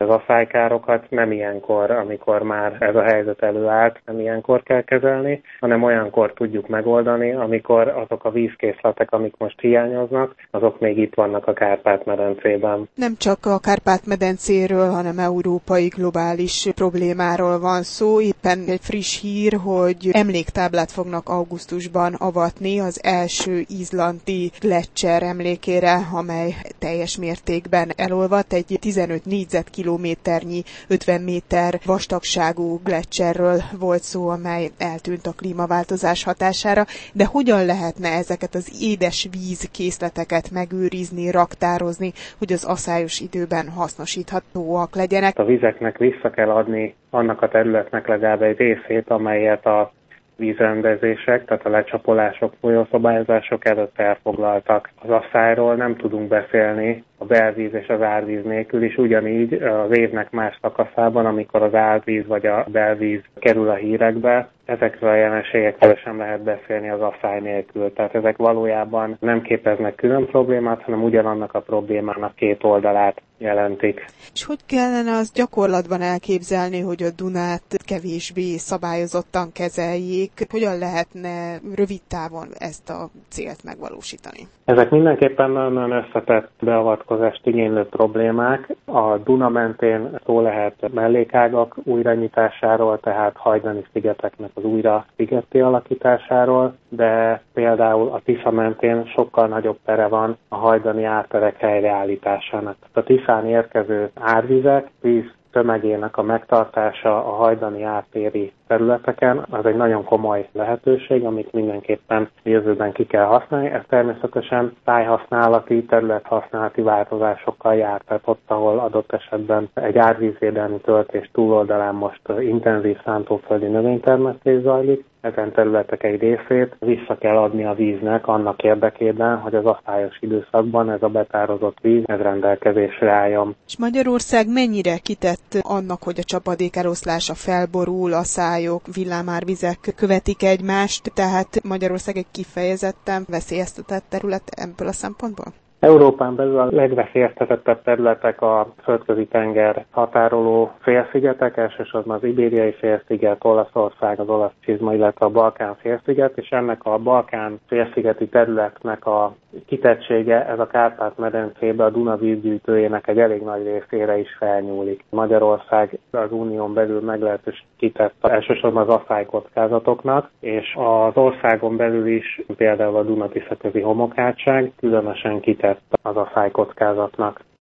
az aszálykárokat nem ilyenkor, amikor már ez a helyzet előállt, nem ilyenkor kell kezelni, hanem olyankor tudjuk megoldani, amikor azok a vízkészletek, amik most hiányoznak, azok még itt vannak a Kárpát-medencében. Nem csak a Kárpát-medencéről, hanem európai globális problémáról van szó. Éppen egy friss hír, hogy emléktáblát fognak augusztusban avatni az első izlandi gleccser emlékére, amely teljes mértékben elolvadt. Egy 15 négyzetkilométernyi, 50 méter vastagságú gleccserről volt szó, amely eltűnt a klímaváltozás hatására, de hogyan lehetne ezeket az édes vízkészleteket megőrizni, raktározni, hogy az aszályos időben hasznosíthatóak legyenek? A vizeknek vissza kell adni annak a területnek legalább egy részét, amelyet a vízrendezések, tehát a lecsapolások, folyószabályozások előtt elfoglaltak. Az aszályról nem tudunk beszélni a belvíz és az árvíz nélkül is, ugyanígy az évnek más szakaszában, amikor az árvíz vagy a belvíz kerül a hírekbe, ezekről a jelenségekről sem lehet beszélni az aszály nélkül. Tehát ezek valójában nem képeznek külön problémát, hanem ugyanannak a problémának két oldalát jelentik. És hogy kellene azt gyakorlatban elképzelni, hogy a Dunát kevésbé szabályozottan kezeljék? Hogyan lehetne rövid távon ezt a célt megvalósítani? Ezek mindenképpen nagyon összetett beavatkozást igénylő problémák. A Duna mentén szó lehet mellékágak újranyitásáról, tehát hajdani szigeteknek az újra szigetté alakításáról, de például a Tisza mentén sokkal nagyobb tere van a hajdani árterek helyreállításának. A Tiszán érkező árvizek, víz tömegének a megtartása a hajdani ártéri területeken, az egy nagyon komoly lehetőség, amit mindenképpen jövőben ki kell használni. Ez természetesen tájhasználati, területhasználati változásokkal jár, tehát ott, ahol adott esetben egy árvízvédelmi töltés túloldalán most intenzív szántóföldi növénytermesztés zajlik, ezen területek egy részét vissza kell adni a víznek annak érdekében, hogy az aszályos időszakban ez a betározott víz ez rendelkezésre álljon. És Magyarország mennyire kitett annak, hogy a csapadékeloszlása felborul, aszályok, villámárvizek követik egymást, tehát Magyarország egy kifejezetten veszélyeztetett terület ebből a szempontból? Európán belül a legveszélyeztetettebb területek a Földközi-tenger határoló félszigetek, elsősorban az Ibériai félsziget, Olaszország, az olasz csizma, illetve a Balkán félsziget, és ennek a Balkán félszigeti területnek a kitettsége, ez a Kárpát-medencébe a Duna vízgyűjtőjének egy elég nagy részére is felnyúlik. Magyarország az unión belül meglehetősen kitett elsősorban az aszálykockázatoknak, és az országon belül is például a Duna-Tisza közi homokhátság különösen kitett az aszálykockázatnak.